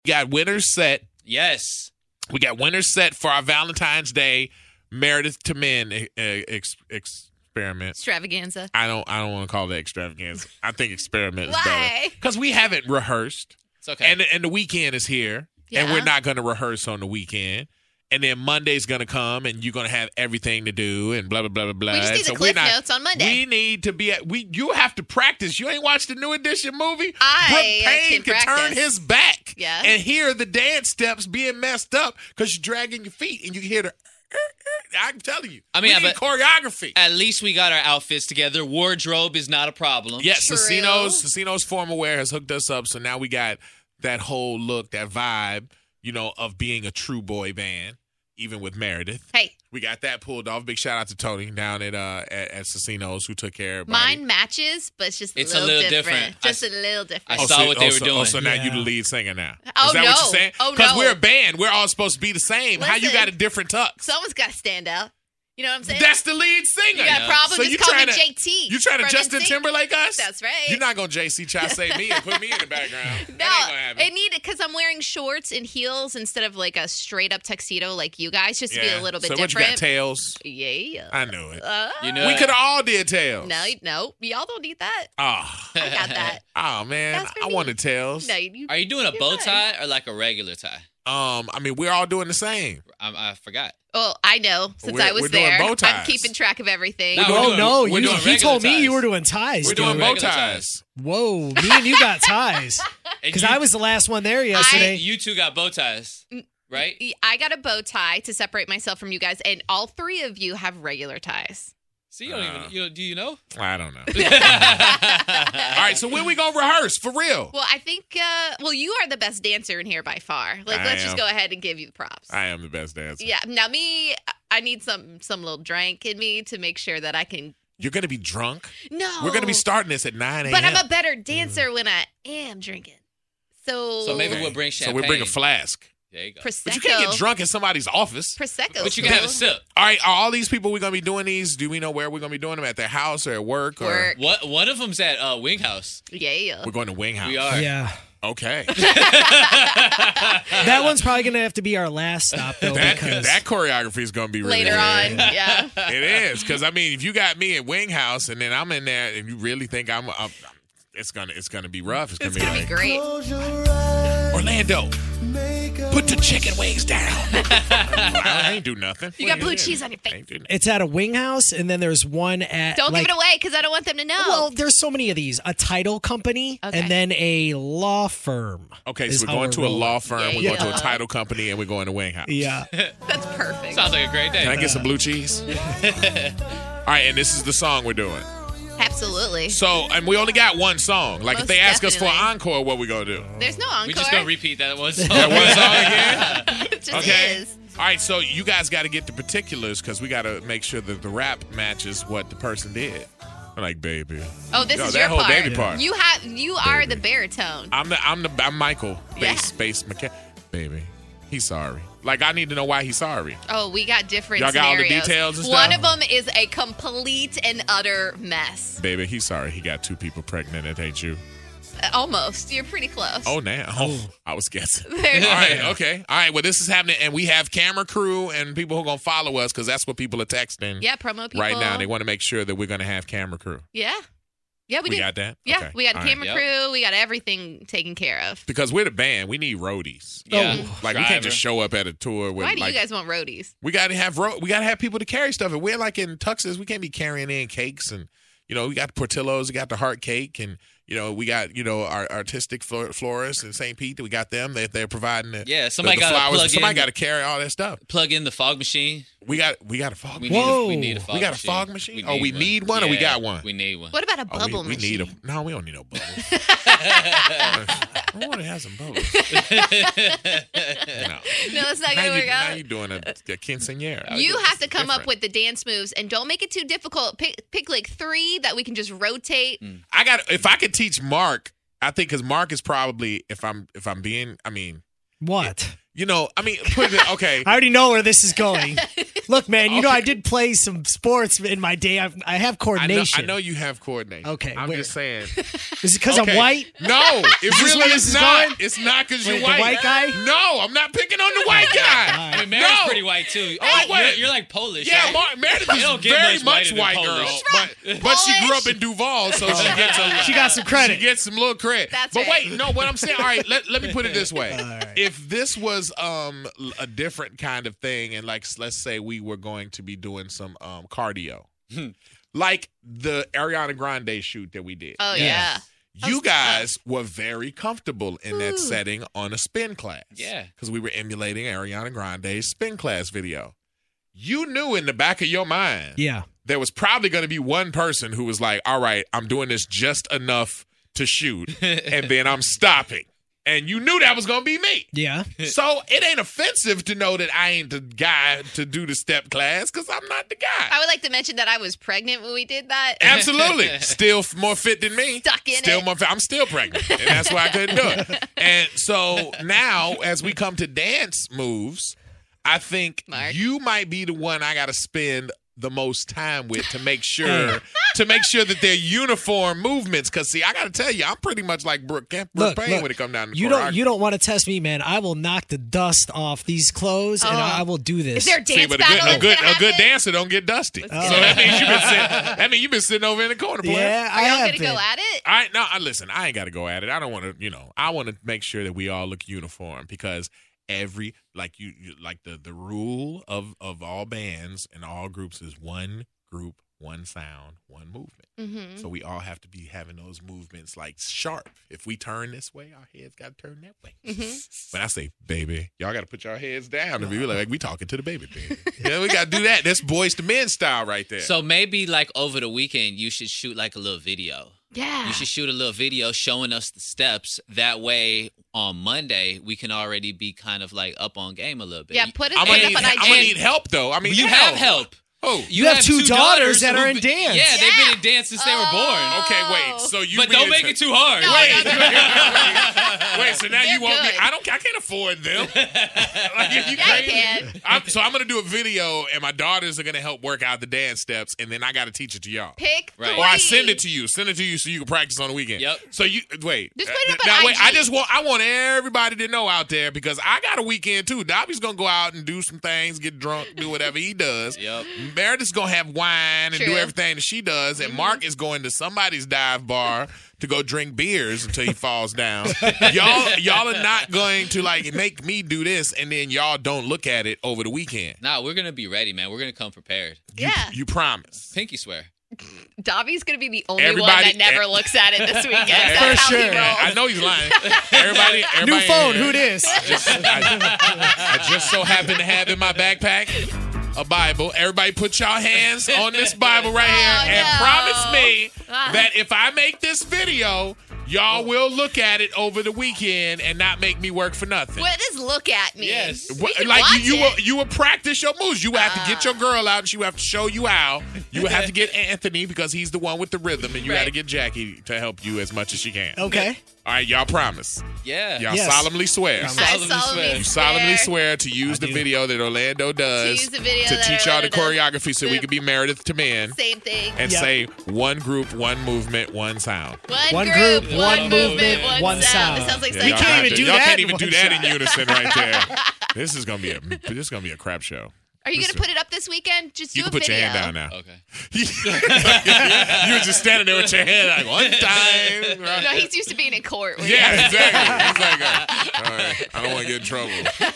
We got winners set. Yes. We got winners set for our Valentine's Day Meredith to Men experiment. Extravaganza. I don't want to call it extravaganza. I think experiment is Why? better. Because we haven't rehearsed. It's okay. And the weekend is here. Yeah. And we're not going to rehearse on the weekend. And then Monday's going to come and you're going to have everything to do and blah, blah, blah, blah, blah. We just need the cliff notes on Monday. We need to be you have to practice. You ain't watched the New Edition movie? I Brooke Payne can turn practice. his back Yeah. and hear the dance steps being messed up because you're dragging your feet and you hear the I'm telling you. I mean, we need choreography. At least we got our outfits together. Wardrobe is not a problem. Yes, True. Cicino's formal wear has hooked us up, so now we got that whole look, that vibe, of being a true boy band, even with Meredith. Hey, We got that pulled off. Big shout out to Tony down at Cicino's who took care of everybody. mine matches, but it's just It's a little different. Just a little different. I saw what they were doing. So now Yeah. you the lead singer now. Oh, Is that no. what you're saying? Oh, Because no. we're a band. We're all supposed to be the same. How you Listen. got a different tux? Someone's got to stand out. You know what I'm saying? That's the lead singer. You got a Yeah. problem? So just you call me trying to- JT. You trying to from Justin NSYNC. Timberlake us? That's right. You're not going to JC Chasez me and put me in the background. No, That ain't going to happen. it needed because I'm wearing shorts and heels instead of like a straight up tuxedo like you guys, just to be a little bit so different. what you got, tails? Yeah. I knew it. You know We it. could have all did tails. No, y'all don't need that. Oh, I got that. oh man. That's for I me. wanted tails. No, you. Are you doing a You're bow fine. tie or like a regular tie? I mean, we're all doing the same. I forgot. Oh, I know. Since We're- I was we're doing there, bow I'm ties. keeping track of everything. No, Oh, no. we're doing He regular told me ties. you were doing ties. We're dude. doing bow regular ties. Whoa, me and you got ties. And Because you- I was the last one there yesterday. You two got bow ties, right? I got a bow tie to separate myself from you guys, and all three of you have regular ties. See, you don't even. Do you know? I don't know. All right, so when we gonna rehearse for real? Well, I think. You are the best dancer in here by far. Let's just go ahead and give you the props. I am the best dancer. Yeah. Now me, I need some little drink in me to make sure that I can. You're gonna be drunk. No. We're gonna be starting this at 9 a.m. But I'm a better dancer when I am drinking. So Maybe we'll bring So champagne. we bring a flask. There you go. Prosecco. But you can't get drunk in somebody's office. Prosecco. But you can have a sip. All right, are all these people we're gonna be doing these? Do we know where we're gonna be doing them? At their house or at work? Or Work. What? One of them's at Wing House. Yeah. we're going to Wing House. We are. Yeah. Okay. That one's probably going to have to be our last stop, though. because that choreography is gonna be really Later good. on. Yeah. It is because I mean, if you got me at Wing House and then I'm in there, and you really think it's gonna be rough. It's gonna be like Great. Orlando. Put the chicken wings down. I ain't do nothing. You got blue cheese on your face. Ain't do nothing. it's at a wing house, and then there's one at. Don't like, give it away because I don't want them to know. Well, there's so many of these. A title company, Okay. and then a law firm. Okay, is so we're how going to a rolling. law firm, we're Yeah. going to a title company, and we're going to Wing House. Yeah. That's perfect. Sounds like a great day. Can I get some blue cheese? All right, and this is the song we're doing. Absolutely. So, and we only got one song. Like, if Most they ask us for an definitely. encore, what we gonna do? There's no encore. We just gonna repeat that one song. That one song again? It just Okay. is. All right, so you guys got to get the particulars because we got to make sure that the rap matches what the person did. Like, baby. Oh, this Yo, is that your whole part. baby part. You are the baritone. I'm Michael, Yeah. bass mechanic. Baby, he's sorry. Like, I need to know why he's sorry. Oh, we got different Y'all got all the scenarios. details and One stuff? of them is a complete and utter mess. Baby, he's sorry. He got 2 people pregnant. It ain't you. Almost. You're pretty close. Oh, now. Oh, I was guessing. There's- All right, okay. All right, well, this is happening, and we have camera crew and people who are going to follow us because that's what people are texting Yeah, promo people. right now. They want to make sure that we're going to have camera crew. Yeah. Yeah, we We do. got that? Yeah, Okay. we got a All right. camera crew. We got everything taken care of. Because we're the band, we need roadies. Yeah. Like, we can't just show up at a tour with, Why do like, you guys want roadies? we got to have people to carry stuff. And we're like in tuxes, we can't be carrying in cakes and, we got the Portillos, we got the heart cake, and, we got, our artistic florists in St. Pete. We got them. They're providing the, Yeah, somebody the gotta flowers. plug Somebody in- got to carry all that stuff. Plug in the fog machine. We got a fog We machine. Whoa. need a fog machine. We got a fog machine? Oh, we need one or we got one? We need one. What about a Oh, bubble we machine? need no, we don't need no bubbles. I want to have some bubbles. No. No, that's not Now going to work now out. you're doing a quinceañera. You have to come up different. with the dance moves and don't make it too difficult. Pick like 3 that we can just rotate. If I could teach Mark, I think because Mark is probably if I'm being, What? put it okay. I already know where this is going. Look, man, you know I did play some sports in my day. I have coordination. I know you have coordination. Okay, I'm just saying. Is it because I'm white? No, it this really where is this is not. going? It's not because you're Wait, the white. white guy? No, I'm not picking on the white guy. I mean, Meredith's pretty white too. Oh, wait. You're like Polish. Yeah, right? Meredith You is don't get very much much whiter white than girl, Polish. but she grew up in Duval, so she gets She got some credit. She gets some little credit. That's but right. wait, no, what I'm saying. All right, let me put it this way: right. if this was a different kind of thing, and like let's say we were going to be doing some cardio, like the Ariana Grande shoot that we did. Oh yeah. You guys were very comfortable in that setting on a spin class. Yeah. Because we were emulating Ariana Grande's spin class video. You knew in the back of your mind Yeah. there was probably going to be one person who was like, all right, I'm doing this just enough to shoot, and then I'm stopping. And you knew that was going to be me. Yeah. So it ain't offensive to know that I ain't the guy to do the step class because I'm not the guy. I would like to mention that I was pregnant when we did that. Absolutely. Still more fit than me. Stuck in Still it. more fit. I'm still pregnant. And that's why I couldn't do it. And so now, as we come to dance moves, I think Mark. you might be the one I got to spend the most time with to make sure that they're uniform movements. Because see, I got to tell you, I'm pretty much like Brooke Payne when it comes down to choreography. You don't want to test me, man. I will knock the dust off these clothes, and I will do this. Is there a dance See, but battle? a good dancer don't get dusty. So that means you've been sitting over in the corner playing. Yeah, Are I y'all have gonna been. go at it? Listen, I ain't got to go at it. I don't want to, I want to make sure that we all look uniform because every, like you like the rule of all bands and all groups is one group, one sound, one movement. Mm-hmm. So we all have to be having those movements like sharp. If we turn this way, our heads got to turn that way. Mm-hmm. When I say baby, y'all got to put your heads down and be like we talking to the baby. Yeah, we got to do that. That's Boys to Men style right there. So maybe like over the weekend, you should shoot like a little video. Yeah. You should shoot a little video showing us the steps. That way, on Monday, we can already be kind of like up on game a little bit. Yeah, put it I'm up gonna on IG. need help though. I mean, You have help. Oh, You have two daughters that are in who've dance. Yeah, they've been in dance since they were born. okay, wait. So you But don't make it too hard. No, Wait, so now They're you want me? good. I can't afford them. Like, you Yeah, crazy? you can. I'm gonna do a video, and my daughters are gonna help work out the dance steps, and then I gotta teach it to y'all. Pick Right. Or I 3. send it to you so you can practice on the weekend. Yep. So you wait. Just put it up on now wait. IG. I want everybody to know out there because I got a weekend too. Dobby's gonna go out and do some things, get drunk, do whatever he does. Yep. Meredith's gonna have wine and do True. everything that she does, and Mark is going to somebody's dive bar to go drink beers until he falls down. y'all are not going to like make me do this and then y'all don't look at it over the weekend. Nah, we're going to be ready, man. We're going to come prepared. Yeah. You promise. Pinky swear. Dobby's going to be the only one Everybody- that never looks at it this weekend. For That's how he sure. rolls. I know he's lying. Everybody New phone. in Who here- this? I just so happen to have in my backpack a Bible. Everybody put y'all hands on this Bible right here and no. promise me that if I make this video, y'all will look at it over the weekend and not make me work for nothing. Well, just look at me. Yes. We can Like watch you will practice your moves. You will have to get your girl out and she will have to show you how. You will have to get Anthony because he's the one with the rhythm, and you got to Right. get Jackie to help you as much as she can. Okay. All right, y'all promise. Yeah. Y'all Yes. solemnly swear. I solemnly solemnly You solemnly swear to use the video that Orlando does To use the video to that teach y'all the Orlando does. choreography so we can be Meredith to men Same thing. and Yep. say one group, one movement, one sound. One group, group, one one movement, movement, one sound. It sounds like Yeah, We y'all such can't have even to- do y'all that can't in even do one that shot. in unison right there. This is gonna be a crap show. Are you going to put it up this weekend? Just do You a can put video. your hand down now. Okay. You were just standing there with your hand like one time. No, he's used to being in court. Yeah, exactly. He's like, all right, I don't want to get in trouble.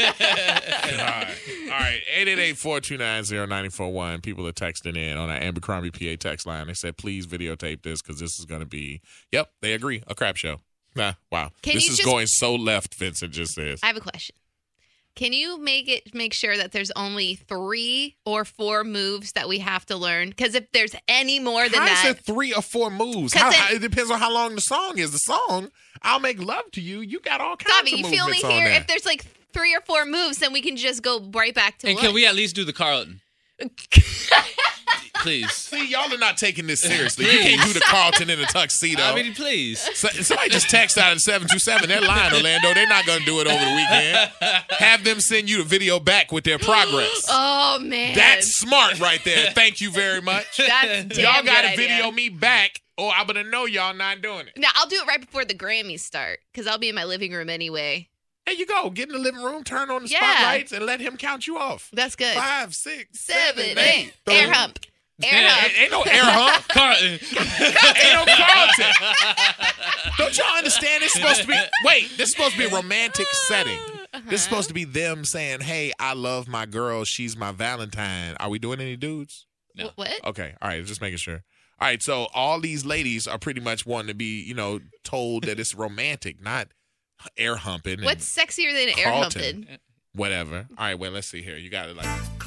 All right. 888-429-0941. People are texting in on our Abercrombie PA text line. They said, please videotape this because this is going to be, yep, they agree, a crap show. Nah, wow. Can This you is just- going so left, Vincent just says. I have a question. Can you make sure that there's only 3 or 4 moves that we have to learn? Because if there's any more than How is that, it 3 or 4 moves? 'Cause It depends on how long the song is. The song, I'll Make Love to You, you got all kinds Dobby, of you feel me movements on here? there. If there's like 3 or 4 moves, then we can just go right back to And one. can we at least do the Carlton? please. See, y'all are not taking this seriously. You can't do the Carlton in a tuxedo. I mean, please. Somebody just text out of 727. They're lying, Orlando. They're not going to do it over the weekend. Have them send you the video back with their progress. Oh, man. That's smart right there. Thank you very much. That's damn Y'all got to good video idea. me back, or I'm going to know y'all not doing it. Now, I'll do it right before the Grammys start because I'll be in my living room anyway. There you go. Get in the living room, turn on the Yeah. spotlights, and let him count you off. That's good. 5, 6, 7, 7, 8. 8. Air hump. Air hump. Ain't no air hump. Carlton. Ain't no Carlton. Don't y'all understand? This is supposed to be. Wait, this is supposed to be a romantic setting. This is supposed to be them saying, "Hey, I love my girl. She's my Valentine." Are we doing any dudes? No. What? Okay, all right. Just making sure. All right, so all these ladies are pretty much wanting to be, told that it's romantic, not air humping. and What's sexier than air Carlton. humping? Whatever. All right, well, let's see here. You got it like.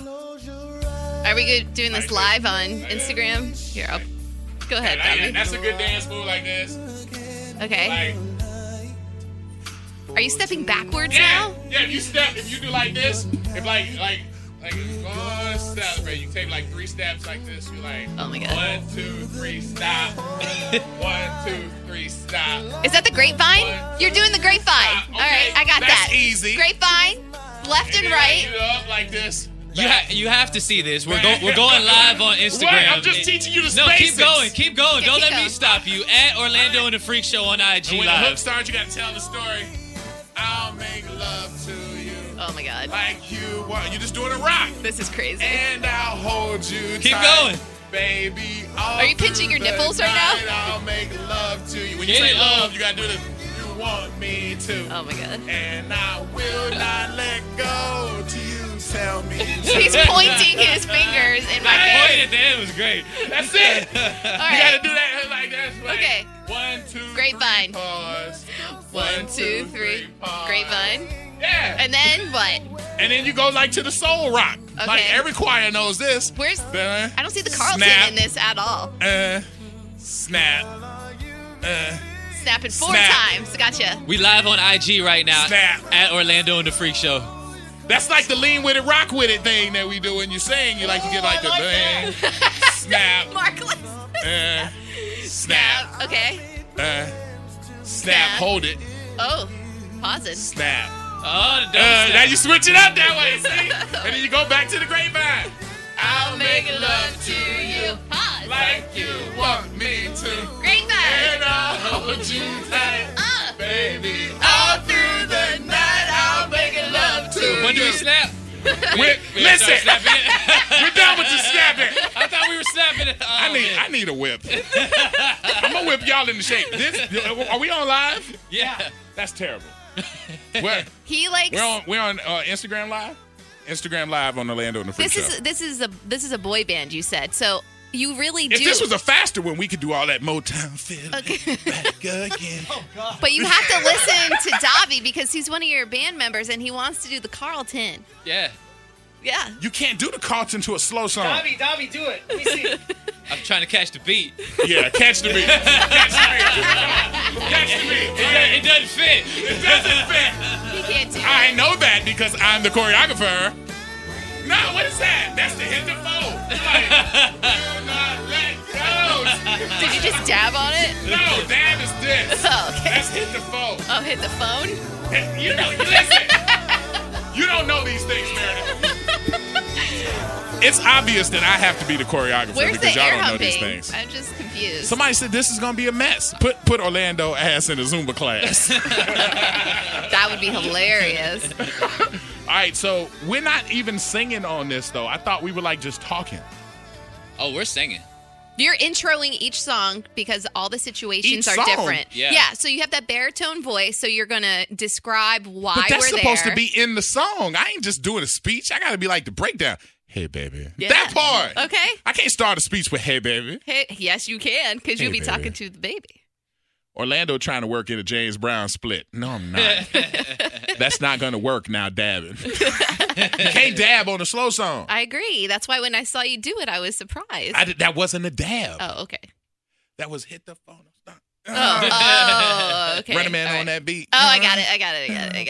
Are we good doing this live on Instagram? Here, go ahead, Bobby. That's a good dance move like this. Okay. Like, Are you stepping backwards yeah, now? yeah. If you do like this, if like one step, man, you take like 3 steps like this. You're like, Oh my God. 1, 2, 3, stop. 1, 2, 3, stop. Is that the grapevine? You're doing the grapevine. Okay, All right, I got that's that. easy. Grapevine, left and then right. Get it up like this. You have to see this. We're going live on Instagram. What? I'm just teaching you the No, basics. keep going. Okay, Don't keep let me going. stop you. At Orlando and the Freak Show on IG And when the hook Live. starts, you got to tell the story. I'll make love to you Oh my God. like you want. You're just doing a rock. This is crazy. And I'll hold you Keep tight, going. baby. Are you pinching your nipples right now? I'll make love to you. When you Get say it, love, love. you gotta do this. You want me to, Oh my God. and I will not let go till you tell me. He's pointing his fingers in my Hey. face. Point at the end was great. That's it. All You right. gotta do that like that. Like, Okay. 1, 2, Grapevine. 3, pause. 1, 2, 3. pause. Grapevine. Yeah. And then what? And then you go like to the soul rock. Okay. Like every choir knows this. Where's? I I don't see the Carlton Snap. in this at all. Snap. Snapping 4 Snap. times. Gotcha. We live on IG right now. Snap. At Orlando and the Freak Show. That's like the lean with it, rock with it thing that we do when you sing. You like to get like the bang, snap, Markless. snap, Okay. snap, hold it, Oh, pausing. snap. Oh, the double Now snap. you switch it up that way, see? And then you go back to the grapevine. I'll make love to you Pause. like you want me to. Grapevine. And I'll hold you tight, baby. All through the night, I'll make love to you. When do we snap? Listen, we're done with the snapping. I thought we were snapping it. Oh, I need a whip. I'm gonna whip y'all into shape. Are we on live? Yeah. That's terrible. He likes. We're on Instagram Live. Instagram Live on Orlando and the Freak Show. This is a boy band. You said so. You really do. If this was a faster one, we could do all that Motown feeling Okay. back again. But you have to listen to Davi because he's one of your band members and he wants to do the Carlton. Yeah. Yeah. You can't do the Carlton to a slow song. Davi, do it. Let me see. I'm trying to catch the beat. Yeah, catch the beat. Catch the beat. It doesn't fit. It doesn't fit. He can't do I it. know that because I'm the choreographer. No, what is that? That's the hit the phone. Like, will not let go. Did you just dab on it? No, dab is this. Oh, okay. That's hit the phone. Oh, hit the phone? You know, listen. You don't know these things, Meredith. It's obvious that I have to be the choreographer Where's because the y'all air don't know these humping? things. I'm just confused. Somebody said this is gonna be a mess. Put Orlando ass in a Zumba class. That would be hilarious. All right, so we're not even singing on this though. I thought we were like just talking. Oh, we're singing. You're introing each song because all the situations Each are song? different. Yeah. So you have that baritone voice, so you're going to describe why But that's we're supposed there. to be in the song. I ain't just doing a speech. I gotta be like the breakdown. Hey baby. Yeah. That part. Okay. I can't start a speech with hey baby. Hey, yes, you can because you'll Hey, be baby. talking to the baby. Orlando trying to work in a James Brown split. No, I'm not. That's not gonna work now, dabbing. You can't dab on a slow song. I agree. That's why when I saw you do it, I was surprised. That wasn't a dab. Oh, okay. That was hit the phone. Stop. Oh, okay. Run a man All on right. that beat. Oh, I got it. I got it.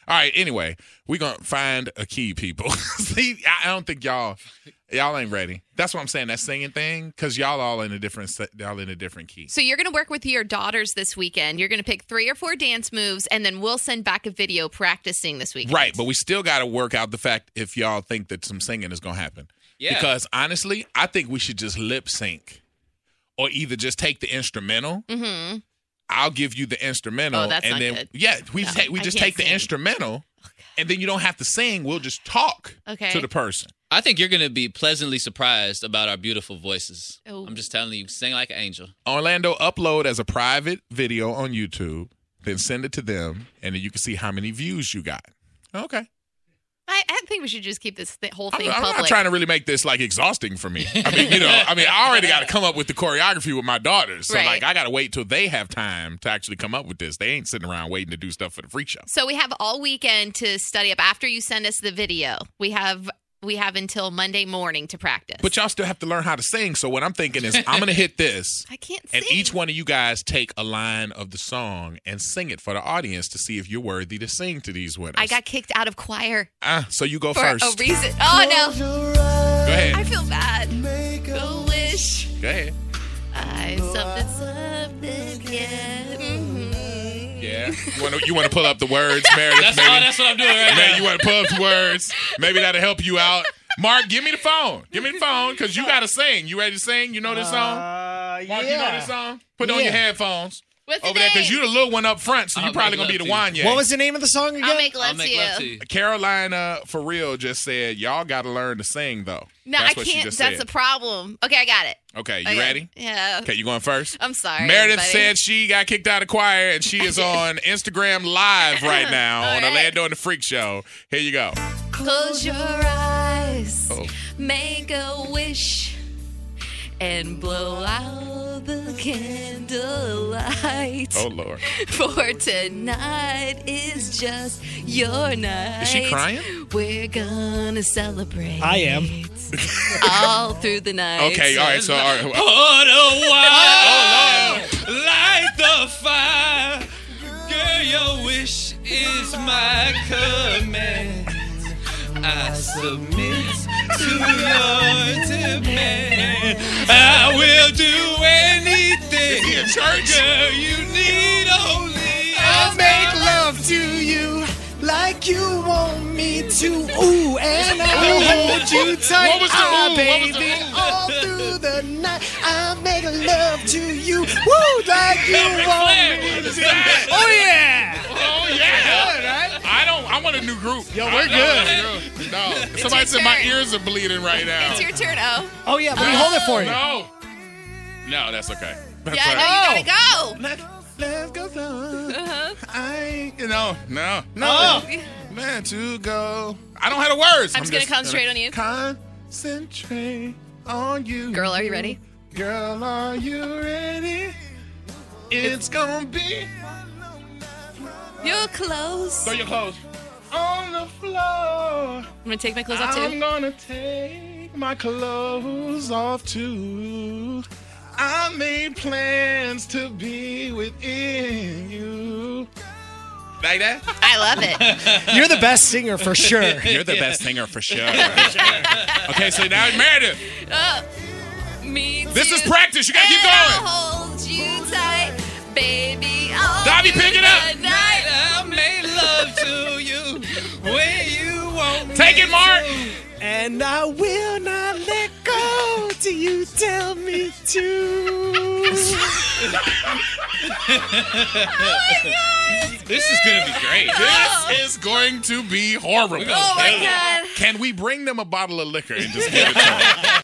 All right. Anyway, we're gonna find a key, people. See, I don't think y'all ain't ready. That's what I'm saying. That singing thing, because y'all in a different key. So you're going to work with your daughters this weekend. You're going to pick 3 or 4 dance moves, and then we'll send back a video practicing this weekend. Right, but we still got to work out the fact if y'all think that some singing is going to happen. Yeah. Because honestly, I think we should just lip sync, or either just take the instrumental. Mm-hmm. I'll give you the instrumental. Oh, that's and not then good. Yeah, we No, just I take can't the sing. instrumental, and then you don't have to sing. We'll just talk to the person. I think you're going to be pleasantly surprised about our beautiful voices. Oh. I'm just telling you, sing like an angel. Orlando, upload as a private video on YouTube, then send it to them, and then you can see how many views you got. Okay. I think we should just keep this whole thing I'm public. not trying to really make this like exhausting for me. I already got to come up with the choreography with my daughters. So Right. I got to wait till they have time to actually come up with this. They ain't sitting around waiting to do stuff for the freak show. So we have all weekend to study up. After you send us the video, we have until Monday morning to practice. But y'all still have to learn how to sing. So what I'm thinking is I'm going to hit this. I can't sing. And each one of you guys take a line of the song and sing it for the audience to see if you're worthy to sing to these winners. I got kicked out of choir So you go for first. a reason. Oh, no. Go ahead. I feel bad. A wish. Go ahead. Something, yeah. Mm-hmm. Yeah. You want to pull up the words, Meredith? That's what I'm doing right Man, now. you want to pull up the words? Maybe that'll help you out. Mark, give me the phone. Give me the phone, because you got to sing. You ready to sing? You know this song? Mark, yeah. you know this song? Put on your headphones What's the over there, because name? you're the little one up front, so I'll you're probably make going to be the love to you. Wanye. What was the name of the song again? I'll make love I'll make love to to you. you. Carolina, for real, just said, y'all got to learn to sing, though. No, That's I what she can't. just That's said. a problem. Okay, I got it. Okay, you Okay. ready? Yeah. Okay, you going first? I'm sorry. Meredith everybody. said she got kicked out of choir, and she is on Instagram Live right now All on right. Orlando and the Freak Show. Here you go. Close your eyes. Oh. Make a wish. And blow out the candlelight. Oh, Lord. For tonight is just your night. Is she crying? We're gonna celebrate. I am. All through the night. Okay, all right. So, all right. Put a wire, light the fire. Girl, your wish is my command. I submit to your demand. I will do anything. Is he in church? Girl, you need only I'll make love to you like you want me to. Ooh, and I'll hold you tight. What was the ah, ooh? What baby, was the ooh? all through the night. I'll make love to you. Woo, like you want me to. Oh, yeah. Oh, yeah. Good, right? I want a new group. Yo, we're good. No. Somebody said my turn. ears are bleeding right now. It's your turn, Oh. Oh, yeah, let me hold it for you. No, that's okay. That's Yeah, all no, right. you gotta go. Let's go. Uh-huh. No. Oh. Man, to go. I don't have the words. I'm just gonna concentrate on you. Concentrate on you. Girl, are you ready? Girl, are you ready? It's gonna be. You're close. Throw your clothes on the floor. I'm gonna take my clothes off I'm too. gonna take my clothes off too. I made plans to be within you. Like that? I love it. You're the best singer for sure. You're the best singer for sure. Okay, so now Meredith. Me This too. is practice. You gotta keep And I'll going. hold you tight, baby. All Dobby, through pick it up. the night. I'll make love to you when you want me. Take it, Mark. And I will not let go till you tell me to. This is gonna be great. This is going to be horrible. Oh my God. Can we bring them a bottle of liquor and just give it to them?